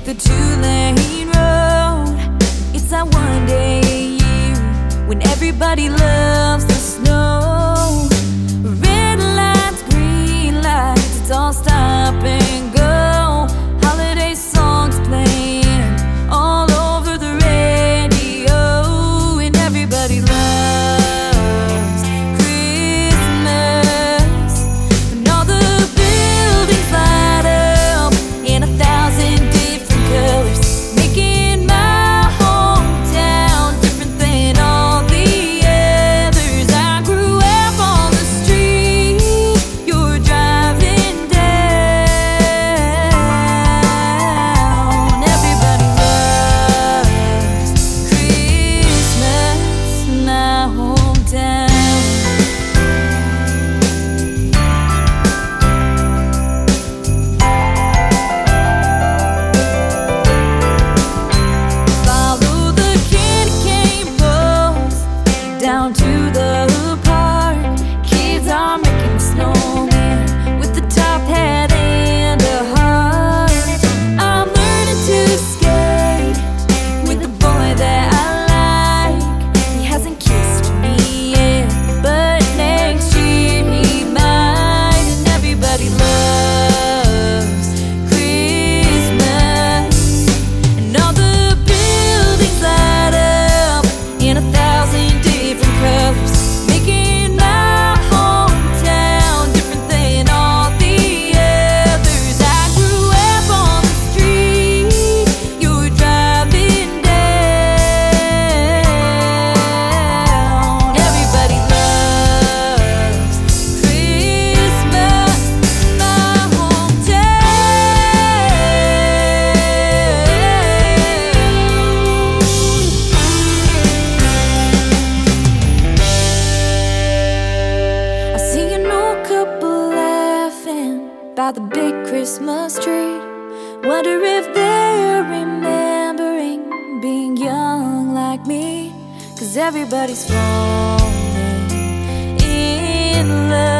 the two-lane road. It's that one day a year when everybody loves the snow. Red lights, green lights, it's all stop and go. Holiday songs playing all over the radio, and everybody loves Christmas. And all the buildings light up in 1,000 different colors, making my hometown different than all the others. I grew up on the street you're driving down. Everybody loves Christmas in my hometown. Follow the candy cane post down to the park. Kids are making snowmen with the top hat and a heart. I'm learning to skate with the boy that I like. He hasn't kissed me yet, but next year he might. And everybody loves Christmas. And all the buildings light up in 1,000 different colors, making my hometown different than all the others. I grew up on the street you're driving down. Everybody loves Christmas in my hometown. I see an old couple laughing by the big Christmas tree. Wonder if they're remembering being young like me. 'Cause everybody's falling in love.